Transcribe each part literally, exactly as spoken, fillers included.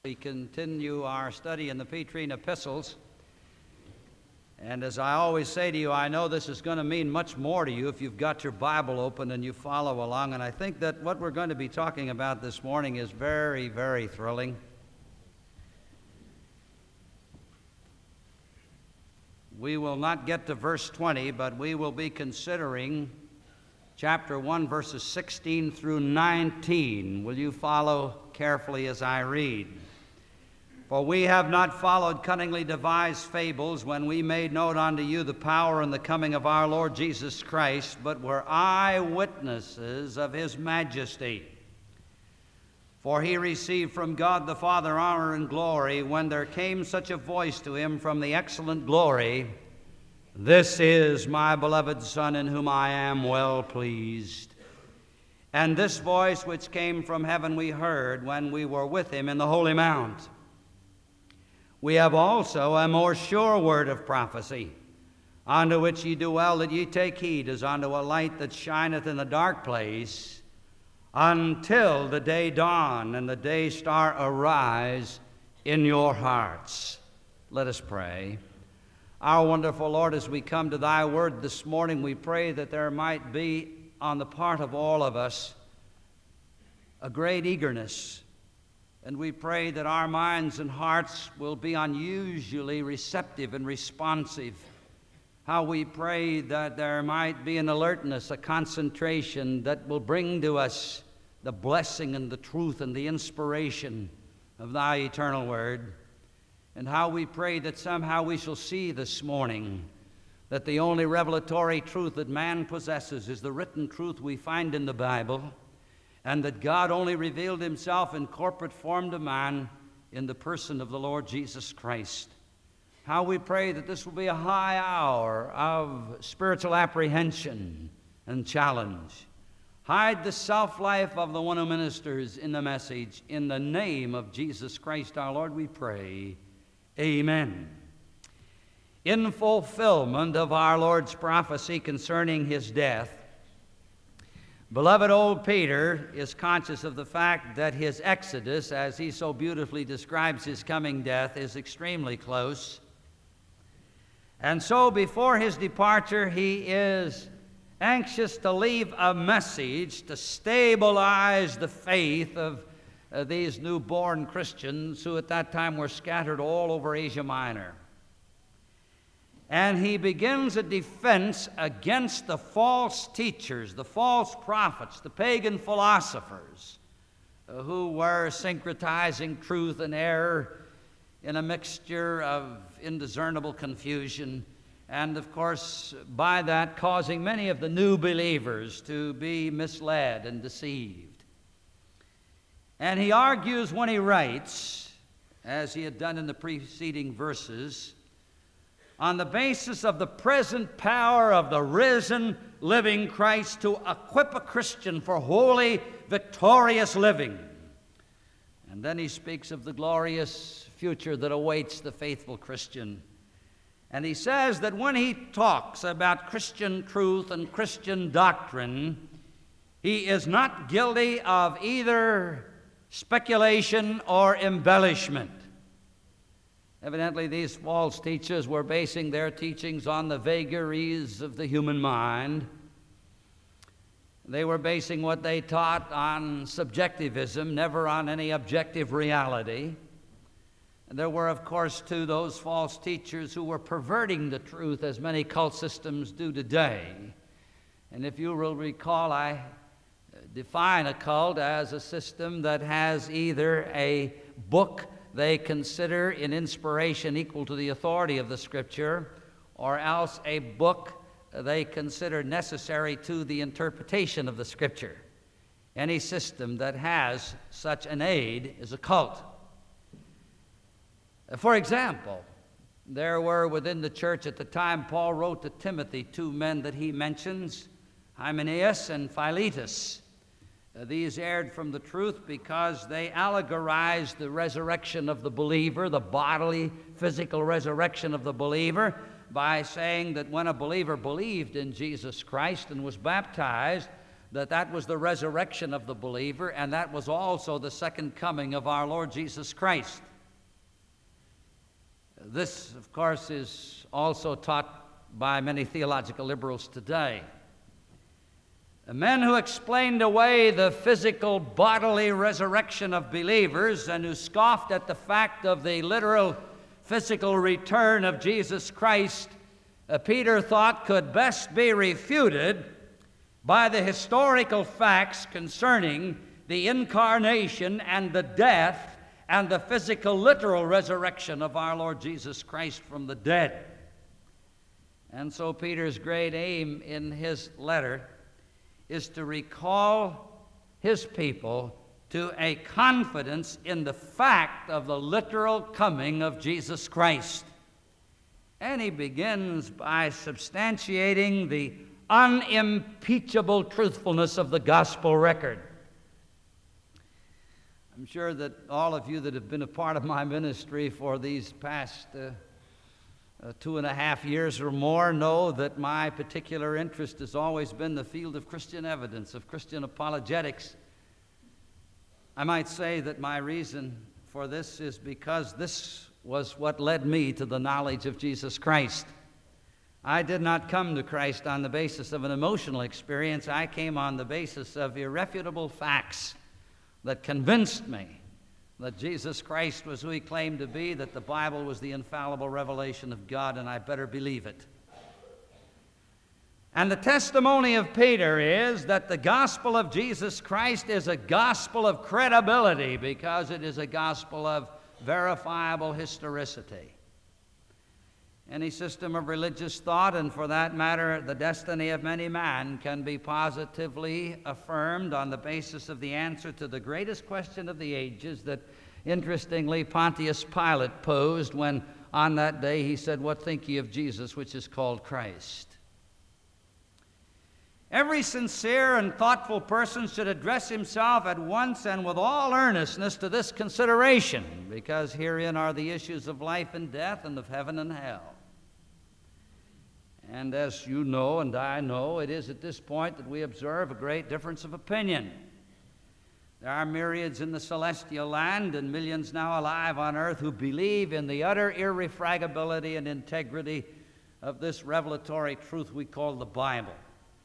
We continue our study in the Petrine epistles. And as I always say to you, I know this is going to mean much more to you if you've got your Bible open and you follow along. And I think that what we're going to be talking about this morning is very, very thrilling. We will not get to verse twenty, but we will be considering chapter one, verses sixteen through nineteen. Will you follow carefully as I read? For we have not followed cunningly devised fables when we made known unto you the power and the coming of our Lord Jesus Christ, but were eyewitnesses of his majesty. For he received from God the Father honor and glory when there came such a voice to him from the excellent glory, This is my beloved Son, in whom I am well pleased. And this voice which came from heaven we heard when we were with him in the holy mount. We have also a more sure word of prophecy, unto which ye do well that ye take heed, as unto a light that shineth in a dark place, until the day dawn and the day star arise in your hearts. Let us pray. Our wonderful Lord, as we come to thy word this morning, we pray that there might be on the part of all of us a great eagerness. And we pray that our minds and hearts will be unusually receptive and responsive. How we pray that there might be an alertness, a concentration that will bring to us the blessing and the truth and the inspiration of thy eternal word. And how we pray that somehow we shall see this morning that the only revelatory truth that man possesses is the written truth we find in the Bible, and that God only revealed himself in corporate form to man in the person of the Lord Jesus Christ. How we pray that this will be a high hour of spiritual apprehension and challenge. Hide the self-life of the one who ministers in the message. In the name of Jesus Christ our Lord we pray. Amen. In fulfillment of our Lord's prophecy concerning his death, beloved old Peter is conscious of the fact that his exodus, as he so beautifully describes his coming death, is extremely close. And so before his departure, he is anxious to leave a message to stabilize the faith of uh, these newborn Christians who at that time were scattered all over Asia Minor. And he begins a defense against the false teachers, the false prophets, the pagan philosophers uh, who were syncretizing truth and error in a mixture of indiscernible confusion, and of course by that causing many of the new believers to be misled and deceived. And he argues when he writes, as he had done in the preceding verses, on the basis of the present power of the risen, living Christ to equip a Christian for holy, victorious living. And then he speaks of the glorious future that awaits the faithful Christian. And he says that when he talks about Christian truth and Christian doctrine, he is not guilty of either speculation or embellishment. Evidently, these false teachers were basing their teachings on the vagaries of the human mind. They were basing what they taught on subjectivism, never on any objective reality. And there were, of course, too, those false teachers who were perverting the truth, as many cult systems do today. And if you will recall, I define a cult as a system that has either a book they consider in inspiration equal to the authority of the Scripture, or else a book they consider necessary to the interpretation of the Scripture. Any system that has such an aid is a cult. For example, there were within the church at the time Paul wrote to Timothy two men that he mentions, Hymenaeus and Philetus. Uh, these erred from the truth because they allegorized the resurrection of the believer, the bodily, physical resurrection of the believer, by saying that when a believer believed in Jesus Christ and was baptized, that that was the resurrection of the believer, and that was also the second coming of our Lord Jesus Christ. This, of course, is also taught by many theological liberals today. Men who explained away the physical bodily resurrection of believers and who scoffed at the fact of the literal physical return of Jesus Christ, uh, Peter thought could best be refuted by the historical facts concerning the incarnation and the death and the physical literal resurrection of our Lord Jesus Christ from the dead. And so Peter's great aim in his letter is to recall his people to a confidence in the fact of the literal coming of Jesus Christ. And he begins by substantiating the unimpeachable truthfulness of the gospel record. I'm sure that all of you that have been a part of my ministry for these past uh, Uh, two and a half years or more know that my particular interest has always been the field of Christian evidence, of Christian apologetics. I might say that my reason for this is because this was what led me to the knowledge of Jesus Christ. I did not come to Christ on the basis of an emotional experience. I came on the basis of irrefutable facts that convinced me that Jesus Christ was who he claimed to be, that the Bible was the infallible revelation of God, and I better believe it. And the testimony of Peter is that the gospel of Jesus Christ is a gospel of credibility because it is a gospel of verifiable historicity. Any system of religious thought, and for that matter, the destiny of many men, can be positively affirmed on the basis of the answer to the greatest question of the ages that, interestingly, Pontius Pilate posed when on that day he said, "What think ye of Jesus, which is called Christ?" Every sincere and thoughtful person should address himself at once and with all earnestness to this consideration, because herein are the issues of life and death and of heaven and hell. And as you know and I know, it is at this point that we observe a great difference of opinion. There are myriads in the celestial land and millions now alive on earth who believe in the utter irrefragability and integrity of this revelatory truth we call the Bible.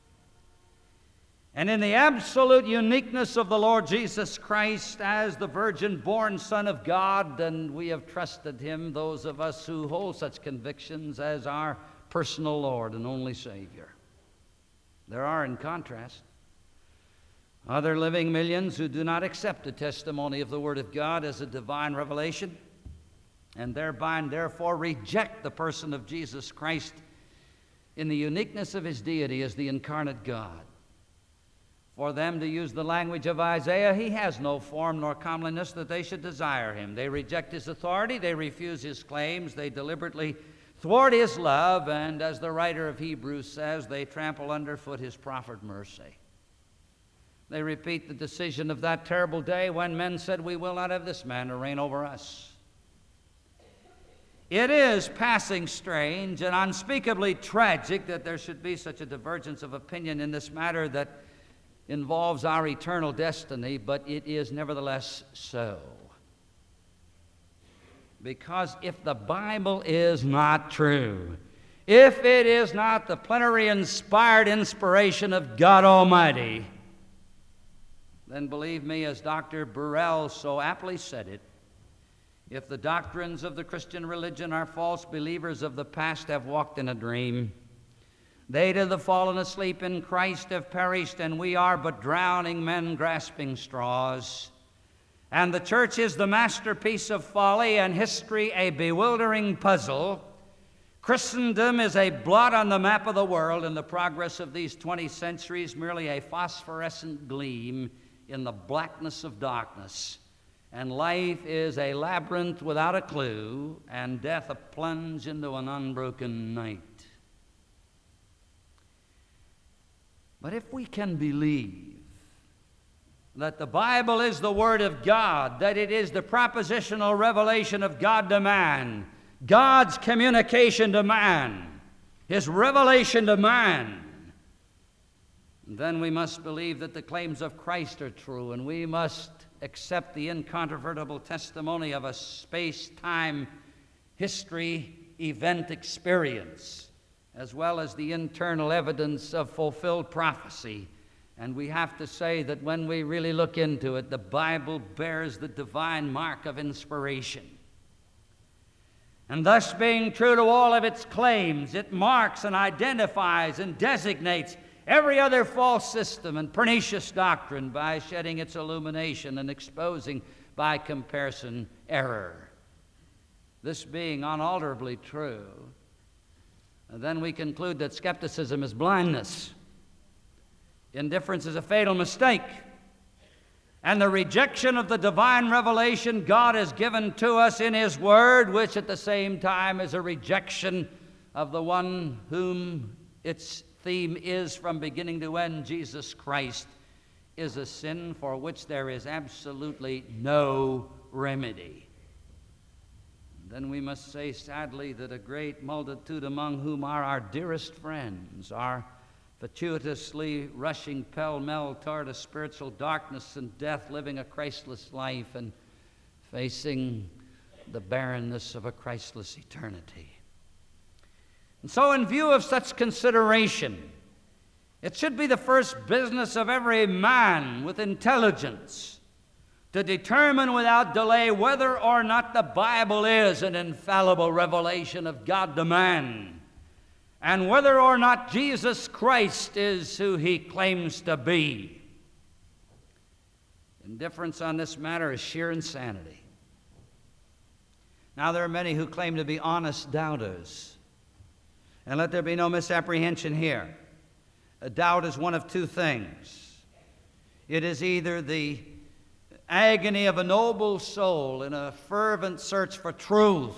And in the absolute uniqueness of the Lord Jesus Christ as the virgin-born Son of God, and we have trusted him, those of us who hold such convictions, as our personal Lord and only Savior. There are, in contrast, other living millions who do not accept the testimony of the Word of God as a divine revelation, and thereby and therefore reject the person of Jesus Christ in the uniqueness of his deity as the incarnate God. For them, to use the language of Isaiah, he has no form nor comeliness that they should desire him. They reject his authority, they refuse his claims, they deliberately thwart his love, and as the writer of Hebrews says, they trample underfoot his proffered mercy. They repeat the decision of that terrible day when men said, "We will not have this man to reign over us." It is passing strange and unspeakably tragic that there should be such a divergence of opinion in this matter that involves our eternal destiny, but it is nevertheless so. Because if the Bible is not true, if it is not the plenary inspired inspiration of God Almighty, then believe me, as Doctor Burrell so aptly said it, if the doctrines of the Christian religion are false, believers of the past have walked in a dream. They that have fallen asleep in Christ have perished, and we are but drowning men grasping straws. And the church is the masterpiece of folly, and history a bewildering puzzle. Christendom is a blot on the map of the world, and the progress of these twenty centuries merely a phosphorescent gleam in the blackness of darkness. And life is a labyrinth without a clue, and death a plunge into an unbroken night. But if we can believe that the Bible is the Word of God, that it is the propositional revelation of God to man, God's communication to man, his revelation to man, then we must believe that the claims of Christ are true, and we must accept the incontrovertible testimony of a space-time history event experience, as well as the internal evidence of fulfilled prophecy. And we have to say that when we really look into it, the Bible bears the divine mark of inspiration. And thus, being true to all of its claims, it marks and identifies and designates every other false system and pernicious doctrine by shedding its illumination and exposing, by comparison, error. This being unalterably true, then we conclude that skepticism is blindness, indifference is a fatal mistake, and the rejection of the divine revelation God has given to us in His Word, which at the same time is a rejection of the one whom its theme is from beginning to end, Jesus Christ, is a sin for which there is absolutely no remedy. Then we must say sadly that a great multitude, among whom are our dearest friends, are fatuitously rushing pell-mell toward a spiritual darkness and death, living a Christless life and facing the barrenness of a Christless eternity. And so, in view of such consideration, it should be the first business of every man with intelligence to determine without delay whether or not the Bible is an infallible revelation of God to man, and whether or not Jesus Christ is who He claims to be. Indifference on this matter is sheer insanity. Now, there are many who claim to be honest doubters. And let there be no misapprehension here. A doubt is one of two things. It is either the agony of a noble soul in a fervent search for truth,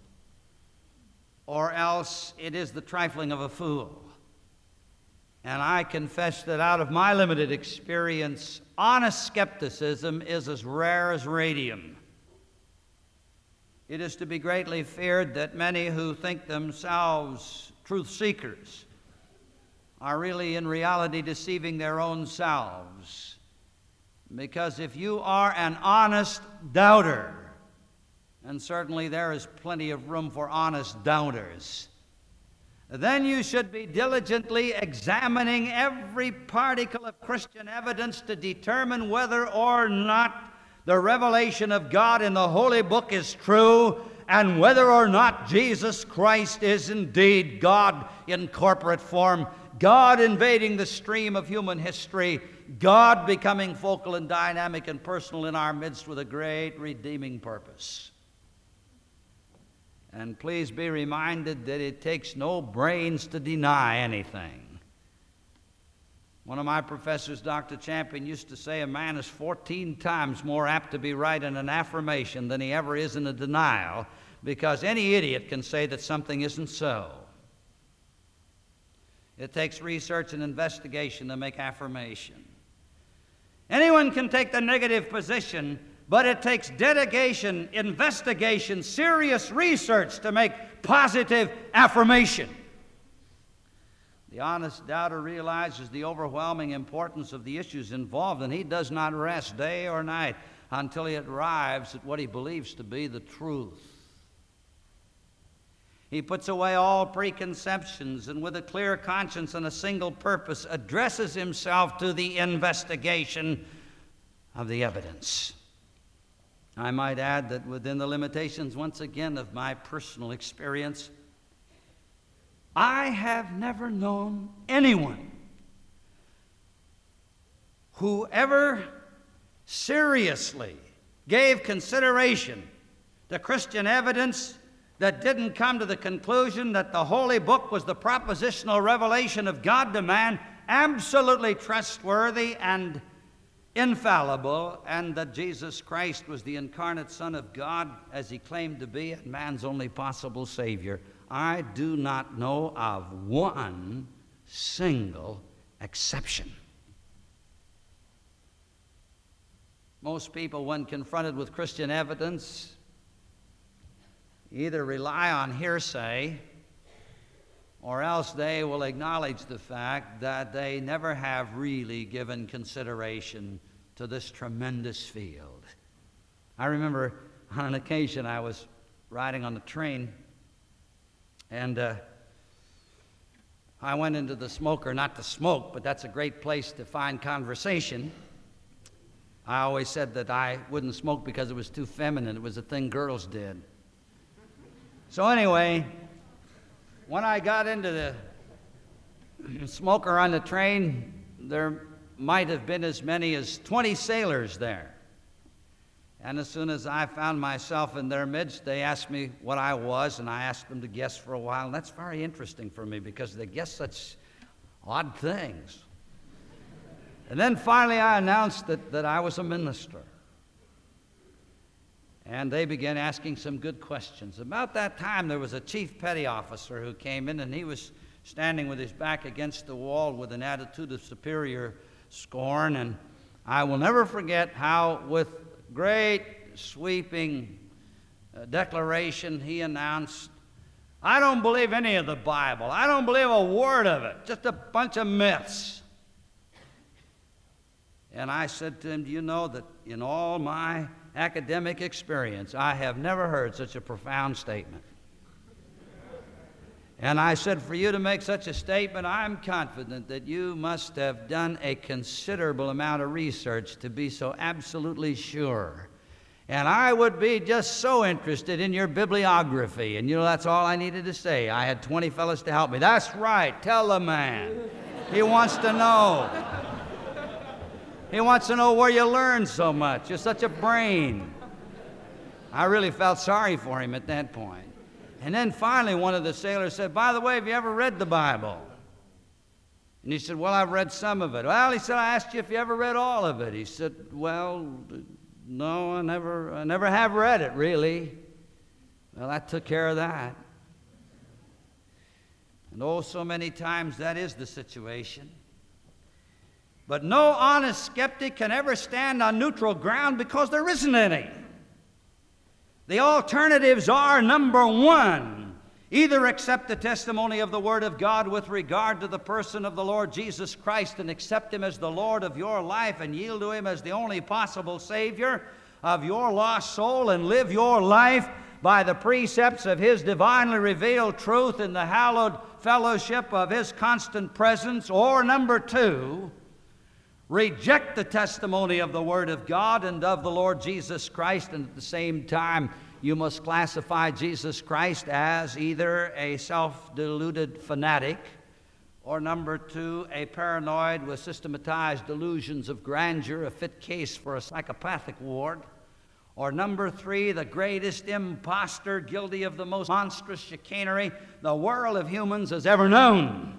or else it is the trifling of a fool. And I confess that out of my limited experience, honest skepticism is as rare as radium. It is to be greatly feared that many who think themselves truth seekers are really in reality deceiving their own selves. Because if you are an honest doubter, and certainly there is plenty of room for honest doubters, then you should be diligently examining every particle of Christian evidence to determine whether or not the revelation of God in the Holy Book is true, and whether or not Jesus Christ is indeed God in corporate form, God invading the stream of human history, God becoming focal and dynamic and personal in our midst with a great redeeming purpose. And please be reminded that it takes no brains to deny anything. One of my professors, Doctor Champion, used to say a man is fourteen times more apt to be right in an affirmation than he ever is in a denial, because any idiot can say that something isn't so. It takes research and investigation to make affirmation. Anyone can take the negative position, but it takes dedication, investigation, serious research to make positive affirmation. The honest doubter realizes the overwhelming importance of the issues involved, and he does not rest day or night until he arrives at what he believes to be the truth. He puts away all preconceptions and with a clear conscience and a single purpose addresses himself to the investigation of the evidence. I might add that within the limitations, once again, of my personal experience, I have never known anyone who ever seriously gave consideration to Christian evidence that didn't come to the conclusion that the Holy Book was the propositional revelation of God to man, absolutely trustworthy and infallible, and that Jesus Christ was the incarnate Son of God as He claimed to be, and man's only possible Savior. I do not know of one single exception. Most people, when confronted with Christian evidence, either rely on hearsay or else they will acknowledge the fact that they never have really given consideration to this tremendous field. I remember on an occasion I was riding on the train, and uh, I went into the smoker, not to smoke, but that's a great place to find conversation. I always said that I wouldn't smoke because it was too feminine. It was a thing girls did. So anyway, when I got into the smoker on the train, there might have been as many as twenty sailors there. And as soon as I found myself in their midst, they asked me what I was, and I asked them to guess for a while. And that's very interesting for me because they guess such odd things. And then finally I announced that, that I was a minister. And they began asking some good questions. About that time, there was a chief petty officer who came in, and he was standing with his back against the wall with an attitude of superior scorn. And I will never forget how, with great sweeping uh, declaration, he announced, "I don't believe any of the Bible. I don't believe a word of it. Just a bunch of myths." And I said to him, "Do you know that in all my academic experience, I have never heard such a profound statement?" And I said, "For you to make such a statement, I'm confident that you must have done a considerable amount of research to be so absolutely sure. And I would be just so interested in your bibliography." And you know, that's all I needed to say. I had twenty fellows to help me. "That's right, tell the man. He wants to know. He wants to know where you learned so much. You're such a brain." I really felt sorry for him at that point. And then finally one of the sailors said, "By the way, have you ever read the Bible?" And he said, "Well, I've read some of it." "Well," he said, "I asked you if you ever read all of it." He said, "Well, no, I never, I never have read it, really." Well, that took care of that. And oh, so many times that is the situation. But no honest skeptic can ever stand on neutral ground because there isn't any. The alternatives are, number one, either accept the testimony of the Word of God with regard to the person of the Lord Jesus Christ and accept Him as the Lord of your life and yield to Him as the only possible Savior of your lost soul and live your life by the precepts of His divinely revealed truth in the hallowed fellowship of His constant presence. Or number two, reject the testimony of the Word of God and of the Lord Jesus Christ, and at the same time, you must classify Jesus Christ as either a self-deluded fanatic, or number two, a paranoid with systematized delusions of grandeur, a fit case for a psychopathic ward, or number three, the greatest impostor guilty of the most monstrous chicanery the world of humans has ever known.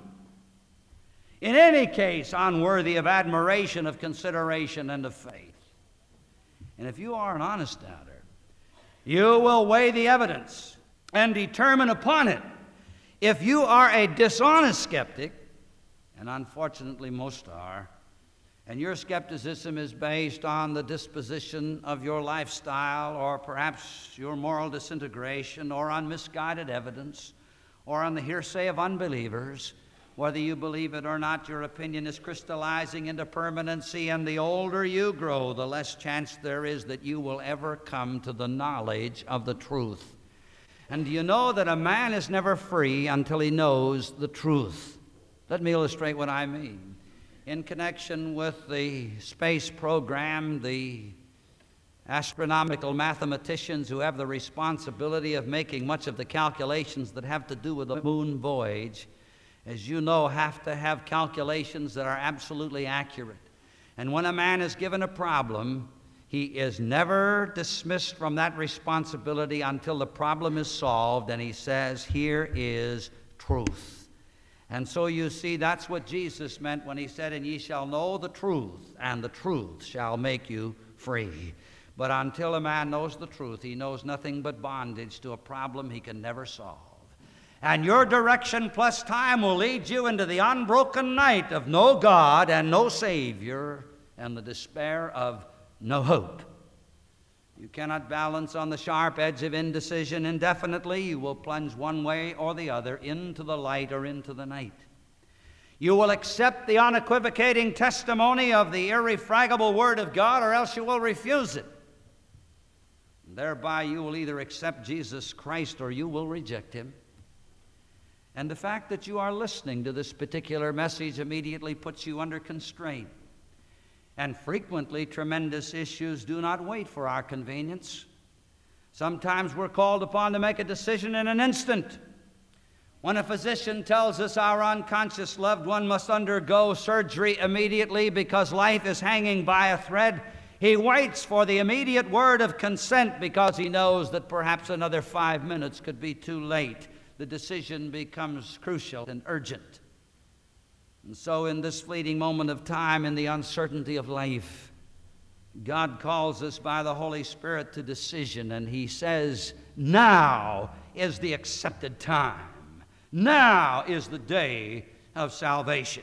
In any case, unworthy of admiration, of consideration, and of faith. And if you are an honest doubter, you will weigh the evidence and determine upon it. If you are a dishonest skeptic, and unfortunately most are, and your skepticism is based on the disposition of your lifestyle, or perhaps your moral disintegration, or on misguided evidence, or on the hearsay of unbelievers, whether you believe it or not, your opinion is crystallizing into permanency, and the older you grow, the less chance there is that you will ever come to the knowledge of the truth. And do you know that a man is never free until he knows the truth? Let me illustrate what I mean. In connection with the space program, the astronomical mathematicians who have the responsibility of making much of the calculations that have to do with the moon voyage, as you know, have to have calculations that are absolutely accurate. And when a man is given a problem, he is never dismissed from that responsibility until the problem is solved and he says, "Here is truth." And so you see, that's what Jesus meant when he said, "And ye shall know the truth, and the truth shall make you free." But until a man knows the truth, he knows nothing but bondage to a problem he can never solve. And your direction plus time will lead you into the unbroken night of no God and no Savior and the despair of no hope. You cannot balance on the sharp edge of indecision indefinitely. You will plunge one way or the other, into the light or into the night. You will accept the unequivocating testimony of the irrefragable Word of God, or else you will refuse it. And thereby you will either accept Jesus Christ or you will reject Him. And the fact that you are listening to this particular message immediately puts you under constraint. And frequently, tremendous issues do not wait for our convenience. Sometimes we're called upon to make a decision in an instant. When a physician tells us our unconscious loved one must undergo surgery immediately because life is hanging by a thread, he waits for the immediate word of consent because he knows that perhaps another five minutes could be too late. The decision becomes crucial and urgent. And so in this fleeting moment of time, in the uncertainty of life, God calls us by the Holy Spirit to decision, and He says, now is the accepted time. Now is the day of salvation.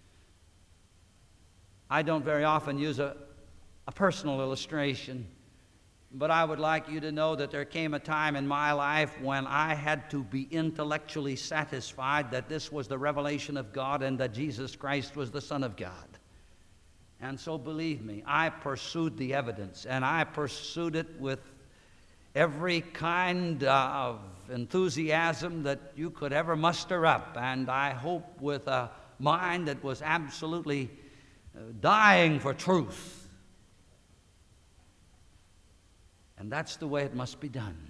I don't very often use a, a personal illustration, but I would like you to know that there came a time in my life when I had to be intellectually satisfied that this was the revelation of God and that Jesus Christ was the Son of God. And so believe me, I pursued the evidence, and I pursued it with every kind of enthusiasm that you could ever muster up, and I hope with a mind that was absolutely dying for truth. And that's the way it must be done.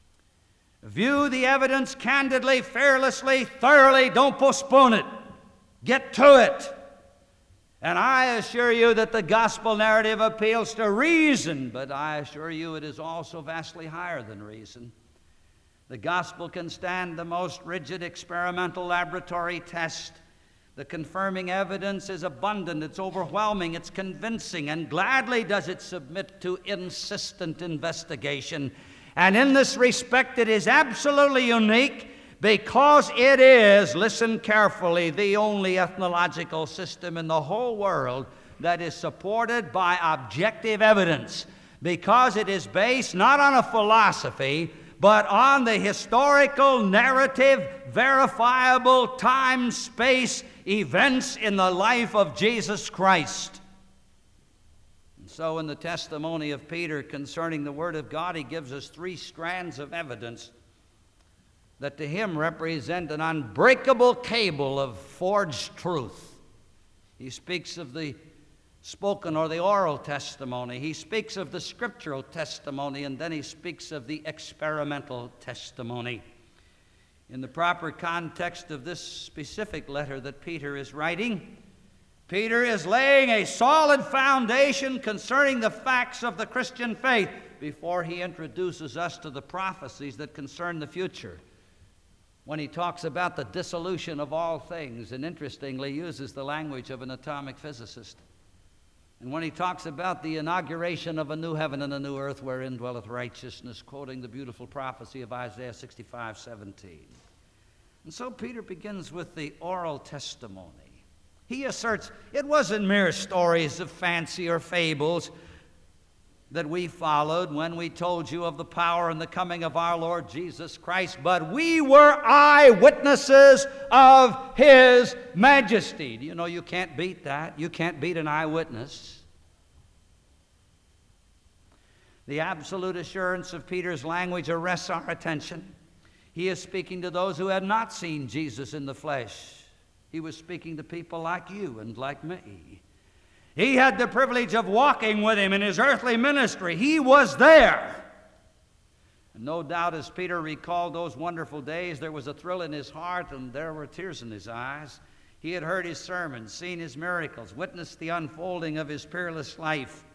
View the evidence candidly, fearlessly, thoroughly. Don't postpone it. Get to it. And I assure you that the gospel narrative appeals to reason, but I assure you it is also vastly higher than reason. The gospel can stand the most rigid experimental laboratory test. The confirming evidence is abundant, it's overwhelming, it's convincing, and gladly does it submit to insistent investigation. And in this respect, it is absolutely unique because it is, listen carefully, the only ethnological system in the whole world that is supported by objective evidence, because it is based not on a philosophy, but on the historical, narrative, verifiable time, space, events in the life of Jesus Christ. And so in the testimony of Peter concerning the Word of God, he gives us three strands of evidence that to him represent an unbreakable cable of forged truth. He speaks of the spoken or the oral testimony. He speaks of the scriptural testimony, and then he speaks of the experimental testimony. In the proper context of this specific letter that Peter is writing, Peter is laying a solid foundation concerning the facts of the Christian faith before he introduces us to the prophecies that concern the future. When he talks about the dissolution of all things, and interestingly uses the language of an atomic physicist. And when he talks about the inauguration of a new heaven and a new earth wherein dwelleth righteousness, quoting the beautiful prophecy of Isaiah sixty-five seventeen. And so Peter begins with the oral testimony. He asserts it wasn't mere stories of fancy or fables that we followed when we told you of the power and the coming of our Lord Jesus Christ, but we were eyewitnesses of His majesty. Do you know you can't beat that? You can't beat an eyewitness. The absolute assurance of Peter's language arrests our attention. He is speaking to those who had not seen Jesus in the flesh. He was speaking to people like you and like me. He had the privilege of walking with Him in His earthly ministry. He was there. And no doubt as Peter recalled those wonderful days, there was a thrill in his heart and there were tears in his eyes. He had heard His sermons, seen His miracles, witnessed the unfolding of His peerless life.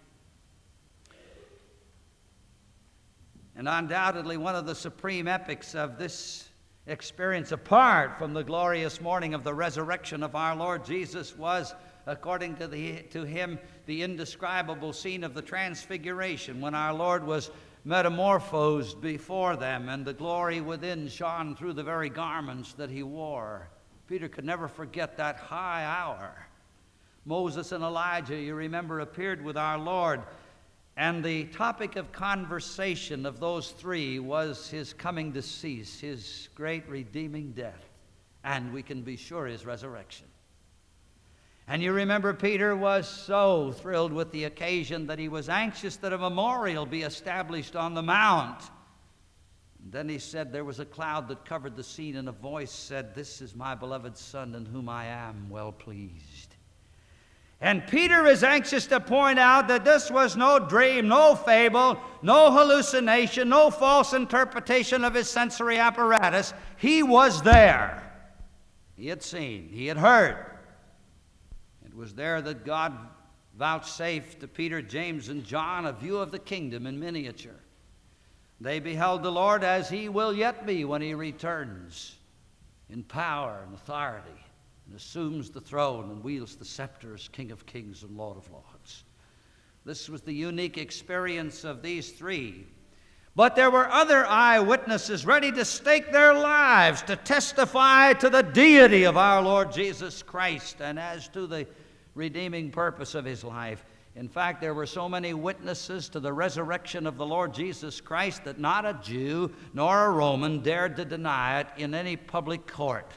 And undoubtedly one of the supreme epics of this experience, apart from the glorious morning of the resurrection of our Lord Jesus, was, according to, the, to him, the indescribable scene of the transfiguration, when our Lord was metamorphosed before them and the glory within shone through the very garments that He wore. Peter could never forget that high hour. Moses and Elijah, you remember, appeared with our Lord, And the topic of conversation of those three was his coming to cease, his great redeeming death, and we can be sure his resurrection. And you remember Peter was so thrilled with the occasion that he was anxious that a memorial be established on the mount. And then he said there was a cloud that covered the scene, and a voice said, "This is my beloved Son, in whom I am well pleased." And Peter is anxious to point out that this was no dream, no fable, no hallucination, no false interpretation of his sensory apparatus. He was there. He had seen, he had heard. It was there that God vouchsafed to Peter, James, and John a view of the kingdom in miniature. They beheld the Lord as he will yet be when he returns in power and authority, and assumes the throne and wields the scepter as King of kings and Lord of lords. This was the unique experience of these three. But there were other eyewitnesses ready to stake their lives to testify to the deity of our Lord Jesus Christ and as to the redeeming purpose of his life. In fact, there were so many witnesses to the resurrection of the Lord Jesus Christ that not a Jew nor a Roman dared to deny it in any public court.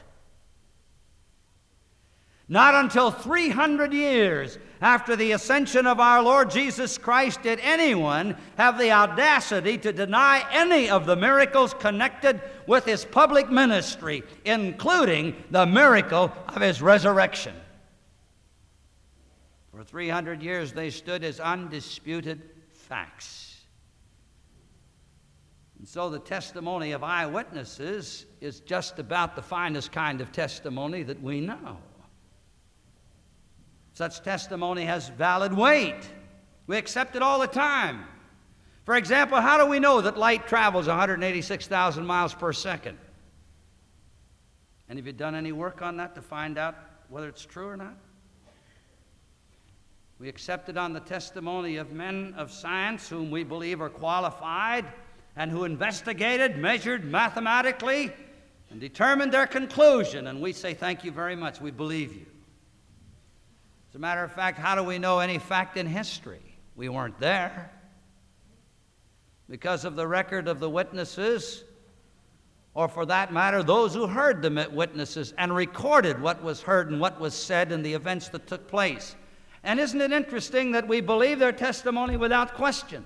Not until three hundred years after the ascension of our Lord Jesus Christ did anyone have the audacity to deny any of the miracles connected with his public ministry, including the miracle of his resurrection. For three hundred years they stood as undisputed facts. And so the testimony of eyewitnesses is just about the finest kind of testimony that we know. Such testimony has valid weight. We accept it all the time. For example, how do we know that light travels one hundred eighty-six thousand miles per second? And have you done any work on that to find out whether it's true or not? We accept it on the testimony of men of science whom we believe are qualified and who investigated, measured mathematically, and determined their conclusion. And we say, thank you very much, we believe you. As a matter of fact, how do we know any fact in history? We weren't there. Because of the record of the witnesses, or for that matter, those who heard the witnesses and recorded what was heard and what was said and the events that took place. And isn't it interesting that we believe their testimony without question?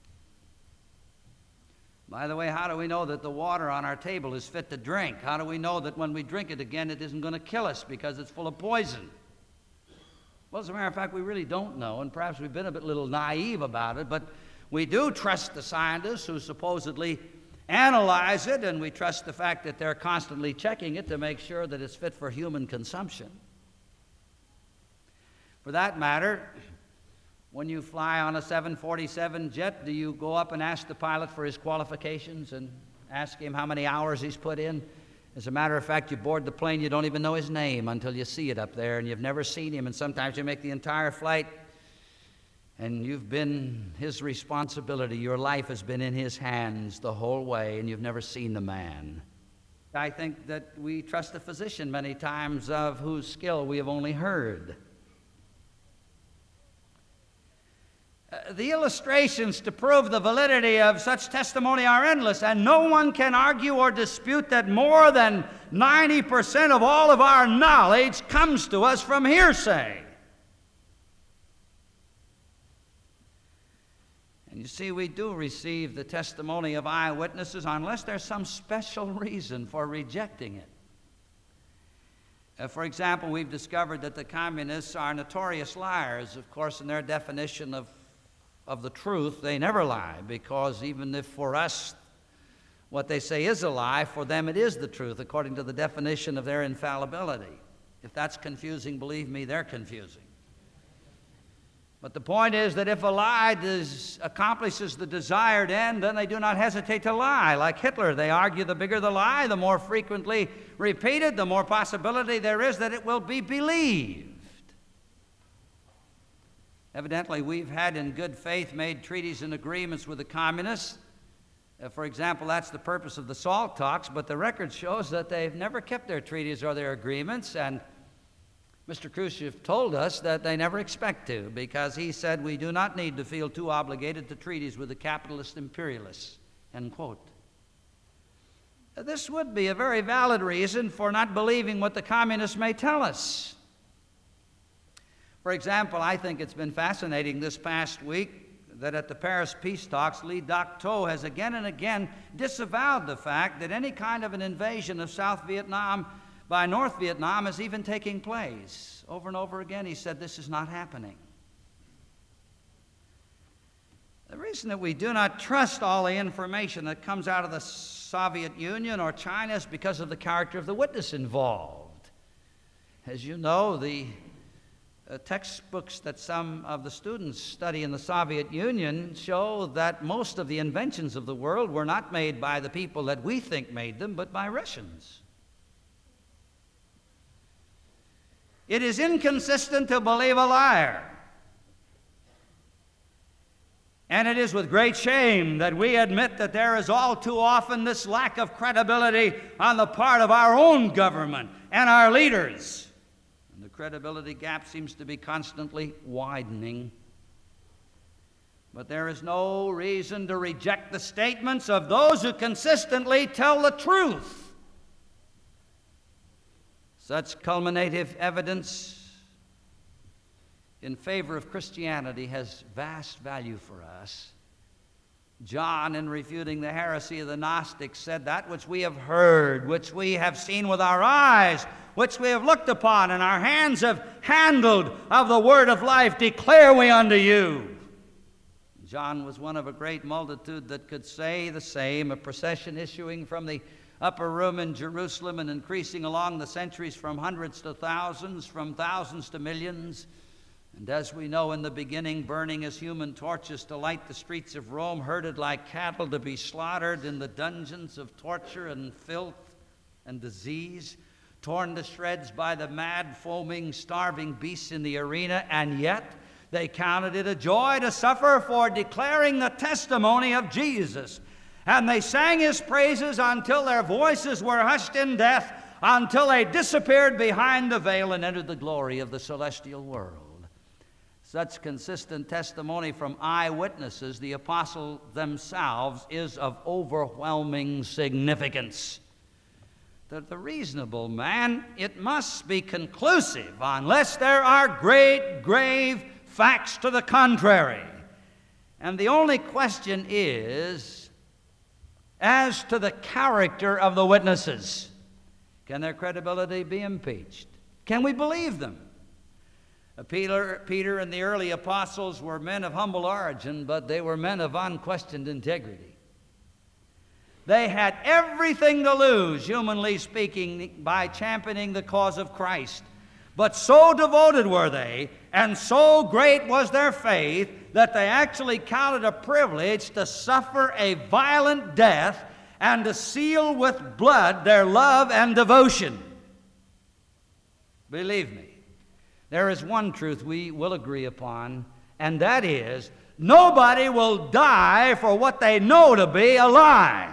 By the way, how do we know that the water on our table is fit to drink? How do we know that when we drink it again, it isn't going to kill us because it's full of poison? Well, as a matter of fact, we really don't know, and perhaps we've been a bit little naive about it, but we do trust the scientists who supposedly analyze it, and we trust the fact that they're constantly checking it to make sure that it's fit for human consumption. For that matter, when you fly on a seven forty-seven jet, do you go up and ask the pilot for his qualifications and ask him how many hours he's put in? As a matter of fact, you board the plane, you don't even know his name until you see it up there, and you've never seen him, and sometimes you make the entire flight, and you've been his responsibility. Your life has been in his hands the whole way, and you've never seen the man. I think that we trust a physician many times of whose skill we have only heard. Uh, the illustrations to prove the validity of such testimony are endless, and no one can argue or dispute that more than ninety percent of all of our knowledge comes to us from hearsay. And you see, we do receive the testimony of eyewitnesses unless there's some special reason for rejecting it. Uh, for example, we've discovered that the communists are notorious liars. Of course, in their definition of of the truth, they never lie, because even if for us what they say is a lie, for them it is the truth, according to the definition of their infallibility. If that's confusing, believe me, they're confusing. But the point is that if a lie does, accomplishes the desired end, then they do not hesitate to lie. Like Hitler, they argue the bigger the lie, the more frequently repeated, the more possibility there is that it will be believed. Evidently, we've had in good faith made treaties and agreements with the communists. Uh, for example, that's the purpose of the SALT talks, but the record shows that they've never kept their treaties or their agreements. And Mister Khrushchev told us that they never expect to, because he said we do not need to feel too obligated to treaties with the capitalist imperialists, end quote. This would be a very valid reason for not believing what the communists may tell us. For example, I think it's been fascinating this past week that at the Paris peace talks, Lee Dak-to has again and again disavowed the fact that any kind of an invasion of South Vietnam by North Vietnam is even taking place. Over and over again, he said this is not happening. The reason that we do not trust all the information that comes out of the Soviet Union or China is because of the character of the witness involved. As you know, the uh, textbooks that some of the students study in the Soviet Union show that most of the inventions of the world were not made by the people that we think made them, but by Russians. It is inconsistent to believe a liar. And it is with great shame that we admit that there is all too often this lack of credibility on the part of our own government and our leaders. And the credibility gap seems to be constantly widening. But there is no reason to reject the statements of those who consistently tell the truth. Such culminative evidence in favor of Christianity has vast value for us. John, in refuting the heresy of the Gnostics, said, "That which we have heard, which we have seen with our eyes, which we have looked upon, and our hands have handled of the word of life, declare we unto you." John was one of a great multitude that could say the same, a procession issuing from the upper room in Jerusalem and increasing along the centuries from hundreds to thousands, from thousands to millions. And as we know, in the beginning, burning as human torches to light the streets of Rome, herded like cattle to be slaughtered in the dungeons of torture and filth and disease, torn to shreds by the mad, foaming, starving beasts in the arena, and yet they counted it a joy to suffer for declaring the testimony of Jesus. And they sang his praises until their voices were hushed in death, until they disappeared behind the veil and entered the glory of the celestial world. Such consistent testimony from eyewitnesses, the apostles themselves, is of overwhelming significance. To the reasonable man, it must be conclusive unless there are great, grave facts to the contrary. And the only question is, as to the character of the witnesses, can their credibility be impeached? Can we believe them? Uh, Peter, Peter and the early apostles were men of humble origin, but they were men of unquestioned integrity. They had everything to lose, humanly speaking, by championing the cause of Christ. But so devoted were they, and so great was their faith, that they actually counted a privilege to suffer a violent death and to seal with blood their love and devotion. Believe me, there is one truth we will agree upon, and that is, nobody will die for what they know to be a lie.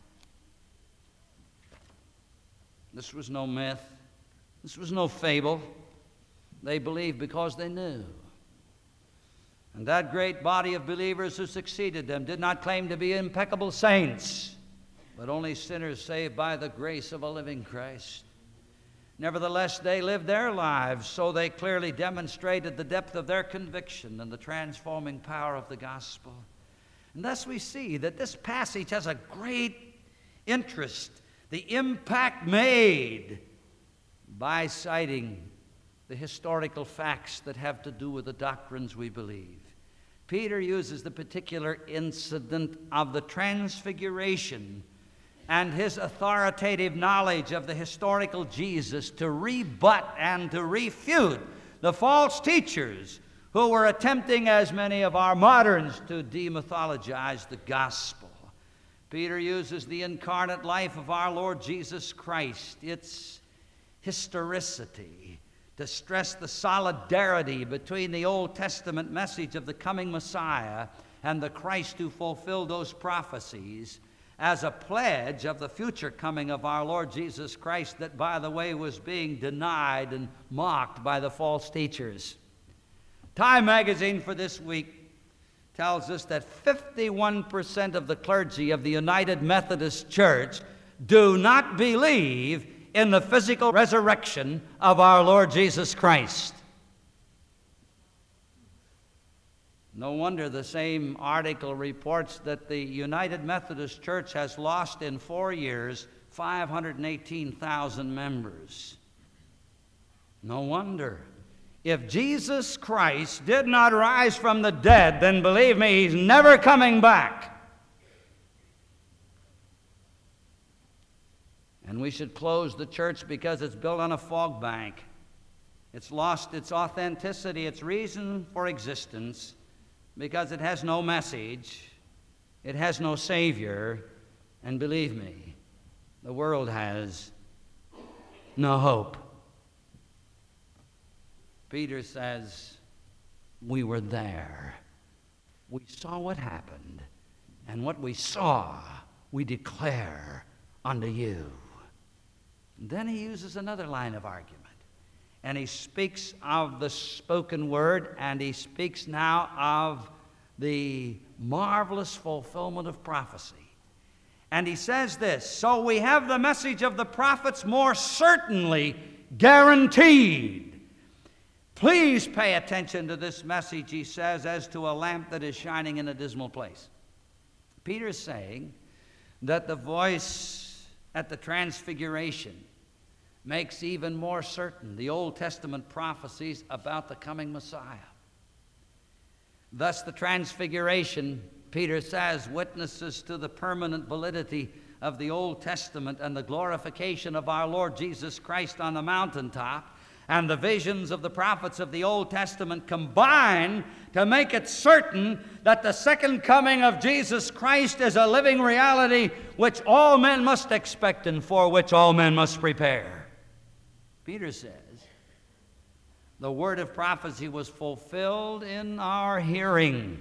This was no myth. This was no fable. They believed because they knew. And that great body of believers who succeeded them did not claim to be impeccable saints, but only sinners saved by the grace of a living Christ. Nevertheless, they lived their lives, so they clearly demonstrated the depth of their conviction and the transforming power of the gospel. And thus we see that this passage has a great interest, the impact made by citing the historical facts that have to do with the doctrines we believe. Peter uses the particular incident of the Transfiguration and his authoritative knowledge of the historical Jesus to rebut and to refute the false teachers who were attempting, as many of our moderns, to demythologize the gospel. Peter uses the incarnate life of our Lord Jesus Christ, its historicity, to stress the solidarity between the Old Testament message of the coming Messiah and the Christ who fulfilled those prophecies. as a pledge of the future coming of our Lord Jesus Christ that, by the way, was being denied and mocked by the false teachers. Time magazine for this week tells us that fifty-one percent of the clergy of the United Methodist Church do not believe in the physical resurrection of our Lord Jesus Christ. No wonder the same article reports that the United Methodist Church has lost in four years five hundred eighteen thousand members. No wonder. If Jesus Christ did not rise from the dead, then believe me, he's never coming back. And we should close the church because it's built on a fog bank. It's lost its authenticity, its reason for existence, because it has no message, it has no Savior, and believe me, the world has no hope. Peter says, we were there. We saw what happened, and what we saw, we declare unto you. And then he uses another line of argument. And he speaks of the spoken word, and he speaks now of the marvelous fulfillment of prophecy. And he says this, so we have the message of the prophets more certainly guaranteed. Please pay attention to this message, he says, as to a lamp that is shining in a dismal place. Peter is saying that the voice at the transfiguration makes even more certain the Old Testament prophecies about the coming Messiah. Thus the transfiguration, Peter says, witnesses to the permanent validity of the Old Testament and the glorification of our Lord Jesus Christ on the mountaintop, and the visions of the prophets of the Old Testament combine to make it certain that the second coming of Jesus Christ is a living reality which all men must expect and for which all men must prepare. Peter says, the word of prophecy was fulfilled in our hearing,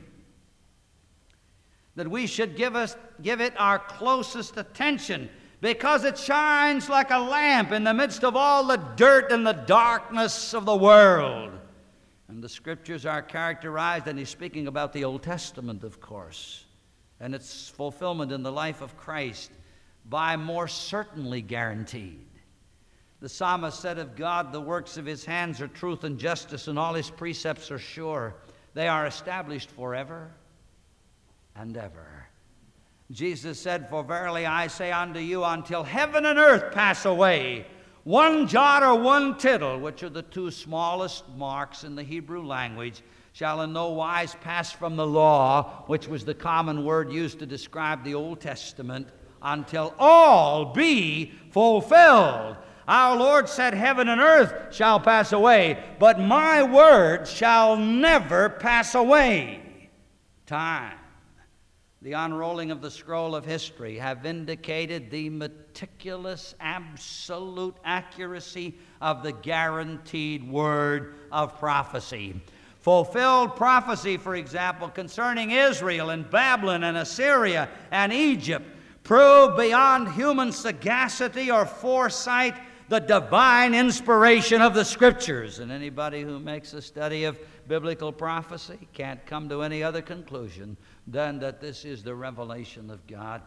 that we should give, us, give it our closest attention, because it shines like a lamp in the midst of all the dirt and the darkness of the world. And the Scriptures are characterized, and he's speaking about the Old Testament, of course, and its fulfillment in the life of Christ, by more certainly guaranteed. The psalmist said of God, the works of his hands are truth and justice, and all his precepts are sure. They are established forever and ever. Jesus said, for verily I say unto you, until heaven and earth pass away, one jot or one tittle, which are the two smallest marks in the Hebrew language, shall in no wise pass from the law, which was the common word used to describe the Old Testament, until all be fulfilled. Our Lord said, heaven and earth shall pass away, but my word shall never pass away. Time, the unrolling of the scroll of history, have indicated the meticulous, absolute accuracy of the guaranteed word of prophecy. Fulfilled prophecy, for example, concerning Israel and Babylon and Assyria and Egypt, prove beyond human sagacity or foresight the divine inspiration of the Scriptures. And anybody who makes a study of biblical prophecy can't come to any other conclusion than that this is the revelation of God.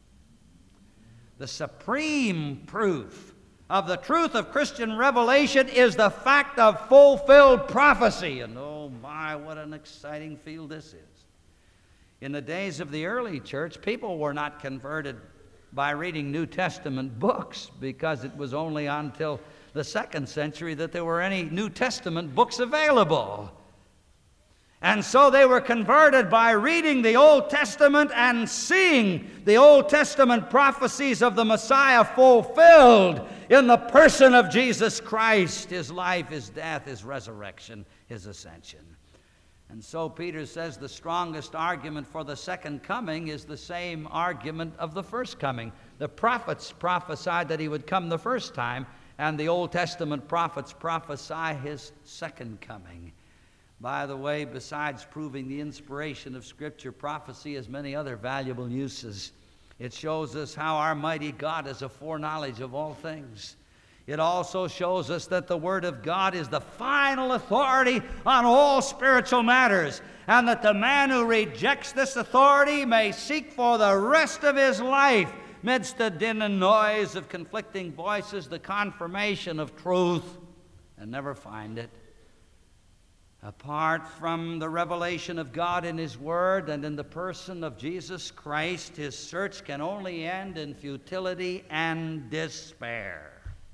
The supreme proof of the truth of Christian revelation is the fact of fulfilled prophecy. And oh my, what an exciting field this is. In the days of the early church, people were not converted by reading New Testament books, because it was only until the second century that there were any New Testament books available. And so they were converted by reading the Old Testament and seeing the Old Testament prophecies of the Messiah fulfilled in the person of Jesus Christ, his life, his death, his resurrection, his ascension. And so Peter says the strongest argument for the second coming is the same argument of the first coming. The prophets prophesied that he would come the first time, and the Old Testament prophets prophesy his second coming. By the way, besides proving the inspiration of Scripture, prophecy has many other valuable uses. It shows us how our mighty God has a foreknowledge of all things. It also shows us that the Word of God is the final authority on all spiritual matters, and that the man who rejects this authority may seek for the rest of his life, midst the din and noise of conflicting voices, the confirmation of truth, and never find it. Apart from the revelation of God in His Word and in the person of Jesus Christ, his search can only end in futility and despair.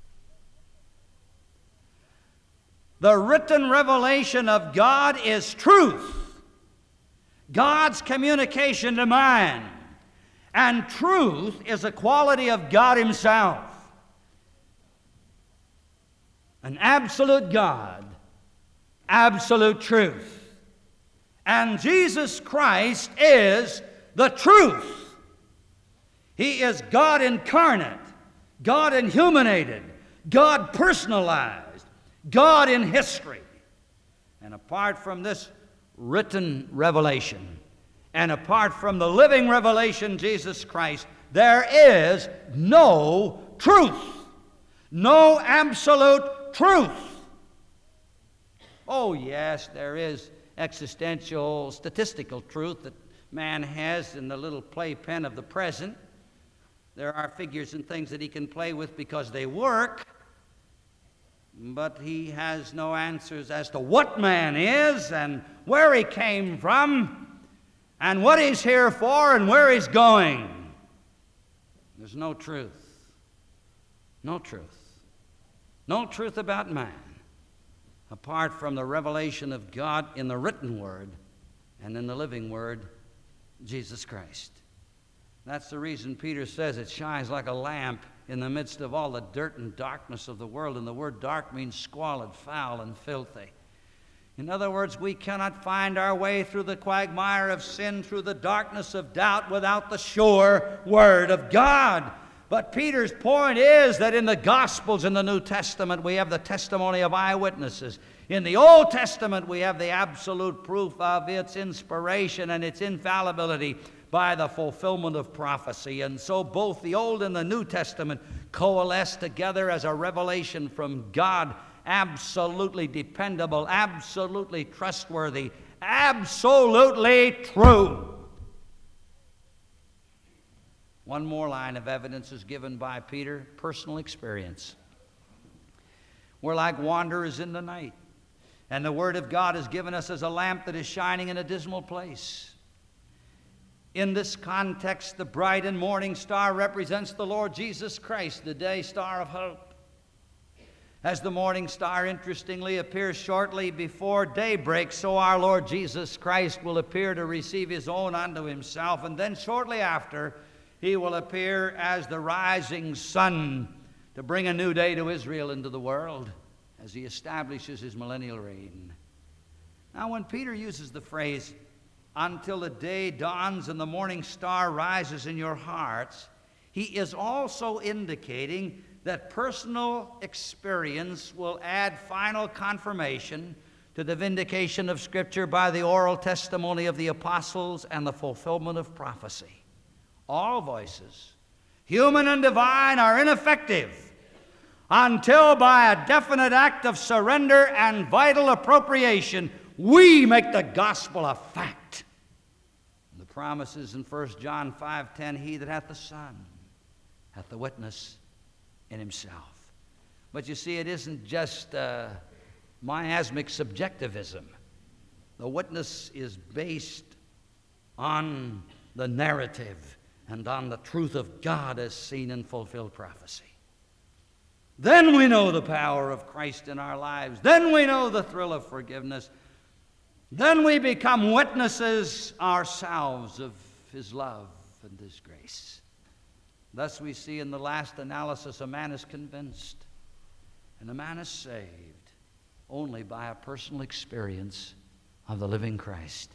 The written revelation of God is truth, God's communication to man. And truth is a quality of God Himself. An absolute God, absolute truth. And Jesus Christ is the truth. He is God incarnate, God inhumated, God personalized, God in history. And apart from this written revelation, and apart from the living revelation, Jesus Christ, there is no truth, no absolute truth. Oh, yes, there is existential, statistical truth that man has in the little playpen of the present. There are figures and things that he can play with because they work, but he has no answers as to what man is and where he came from and what he's here for and where he's going. There's no truth. No truth. No truth about man apart from the revelation of God in the written Word and in the living Word, Jesus Christ. That's the reason Peter says it shines like a lamp in the midst of all the dirt and darkness of the world. And the word dark means squalid, foul, and filthy. In other words, we cannot find our way through the quagmire of sin, through the darkness of doubt, without the sure Word of God. But Peter's point is that in the Gospels in the New Testament, we have the testimony of eyewitnesses. In the Old Testament, we have the absolute proof of its inspiration and its infallibility by the fulfillment of prophecy. And so both the Old and the New Testament coalesce together as a revelation from God, absolutely dependable, absolutely trustworthy, absolutely true. One more line of evidence is given by Peter, personal experience. We're like wanderers in the night, and the Word of God is given us as a lamp that is shining in a dismal place. In this context, the bright and morning star represents the Lord Jesus Christ, the day star of hope. As the morning star, interestingly, appears shortly before daybreak, so our Lord Jesus Christ will appear to receive His own unto Himself, and then shortly after, He will appear as the rising sun to bring a new day to Israel and to the world as He establishes His millennial reign. Now, when Peter uses the phrase, until the day dawns and the morning star rises in your hearts, he is also indicating that personal experience will add final confirmation to the vindication of Scripture by the oral testimony of the apostles and the fulfillment of prophecy. All voices, human and divine, are ineffective until by a definite act of surrender and vital appropriation we make the gospel a fact. The promises in First John five ten, he that hath the Son hath the witness in himself. But you see, it isn't just uh, miasmic subjectivism. The witness is based on the narrative and on the truth of God as seen in fulfilled prophecy. Then we know the power of Christ in our lives. Then we know the thrill of forgiveness. Then we become witnesses ourselves of His love and His grace. Thus we see in the last analysis, a man is convinced and a man is saved only by a personal experience of the living Christ.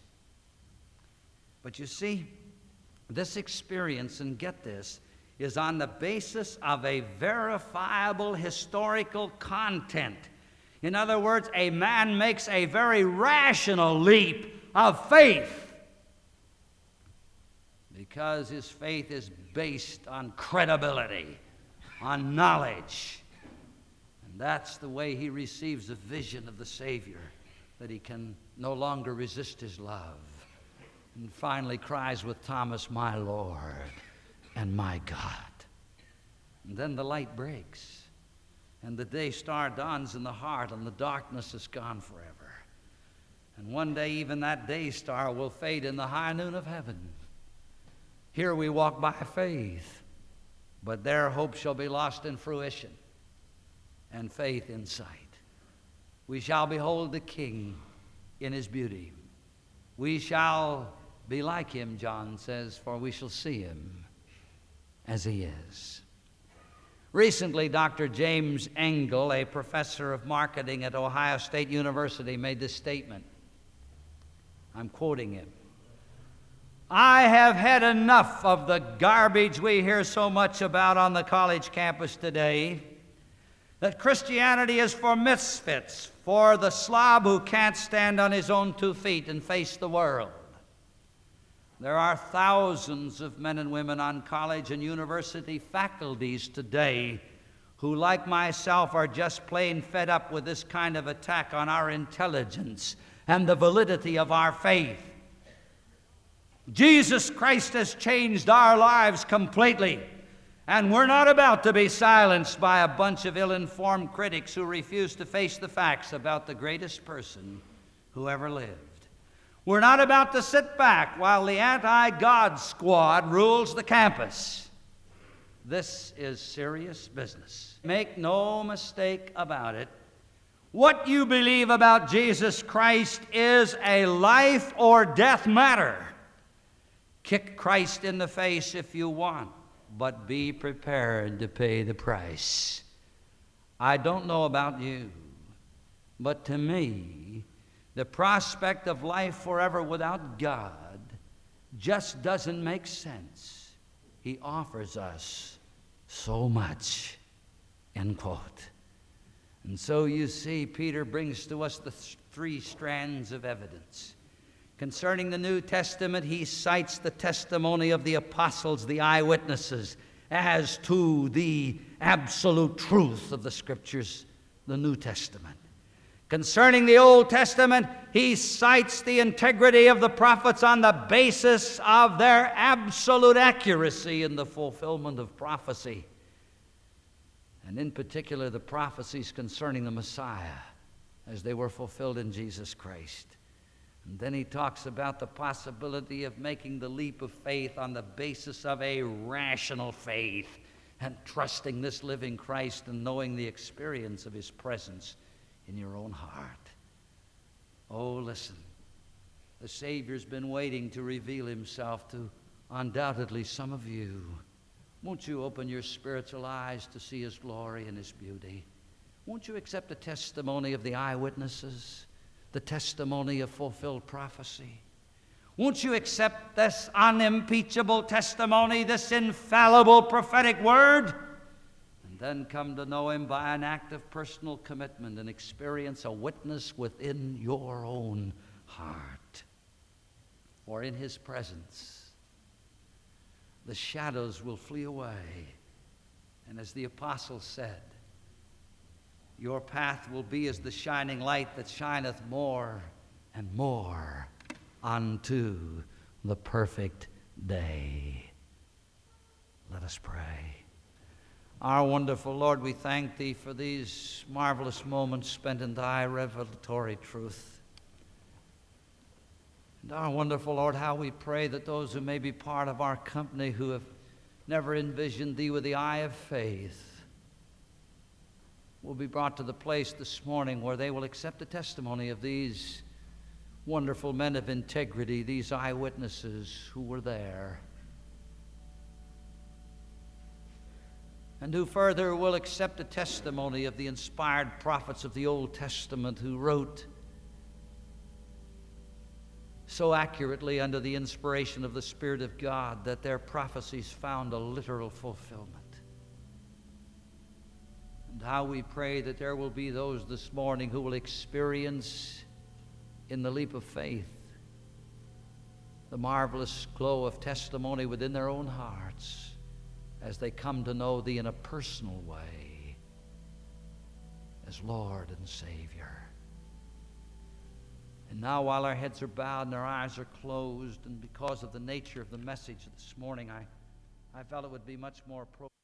But you see, this experience, and get this, is on the basis of a verifiable historical content. In other words, a man makes a very rational leap of faith because his faith is based on credibility, on knowledge. And that's the way he receives a vision of the Savior, that he can no longer resist his love. And finally cries with Thomas, "My Lord and my God." And then the light breaks, and the day star dawns in the heart, and the darkness is gone forever. And one day even that day star will fade in the high noon of heaven. Here we walk by faith, but there hope shall be lost in fruition, and faith in sight. We shall behold the King in his beauty. We shall be like him, John says, for we shall see him as he is. Recently, Doctor James Engel, a professor of marketing at Ohio State University, made this statement. I'm quoting him. "I have had enough of the garbage we hear so much about on the college campus today, that Christianity is for misfits, for the slob who can't stand on his own two feet and face the world. There are thousands of men and women on college and university faculties today who, like myself, are just plain fed up with this kind of attack on our intelligence and the validity of our faith. Jesus Christ has changed our lives completely, and we're not about to be silenced by a bunch of ill-informed critics who refuse to face the facts about the greatest person who ever lived. We're not about to sit back while the anti-God squad rules the campus. This is serious business. Make no mistake about it. What you believe about Jesus Christ is a life or death matter. Kick Christ in the face if you want, but be prepared to pay the price. I don't know about you, but to me, the prospect of life forever without God just doesn't make sense. He offers us so much, end quote. And so you see, Peter brings to us the th- three strands of evidence. Concerning the New Testament, he cites the testimony of the apostles, the eyewitnesses, as to the absolute truth of the Scriptures, the New Testament. Concerning the Old Testament, he cites the integrity of the prophets on the basis of their absolute accuracy in the fulfillment of prophecy, and in particular the prophecies concerning the Messiah as they were fulfilled in Jesus Christ. And then he talks about the possibility of making the leap of faith on the basis of a rational faith and trusting this living Christ and knowing the experience of his presence in your own heart. Oh, listen, the Savior's been waiting to reveal himself to undoubtedly some of you. Won't you open your spiritual eyes to see his glory and his beauty? Won't you accept the testimony of the eyewitnesses, the testimony of fulfilled prophecy? Won't you accept this unimpeachable testimony, this infallible prophetic word? And then come to know him by an act of personal commitment and experience a witness within your own heart. For in his presence, the shadows will flee away. And as the apostle said, your path will be as the shining light that shineth more and more unto the perfect day. Let us pray. Our wonderful Lord, we thank thee for these marvelous moments spent in thy revelatory truth. And our wonderful Lord, how we pray that those who may be part of our company who have never envisioned thee with the eye of faith will be brought to the place this morning where they will accept the testimony of these wonderful men of integrity, these eyewitnesses who were there, and who further will accept the testimony of the inspired prophets of the Old Testament who wrote so accurately under the inspiration of the Spirit of God that their prophecies found a literal fulfillment. And how we pray that there will be those this morning who will experience in the leap of faith the marvelous glow of testimony within their own hearts as they come to know Thee in a personal way as Lord and Savior. And now, while our heads are bowed and our eyes are closed, and because of the nature of the message this morning, I, I felt it would be much more appropriate.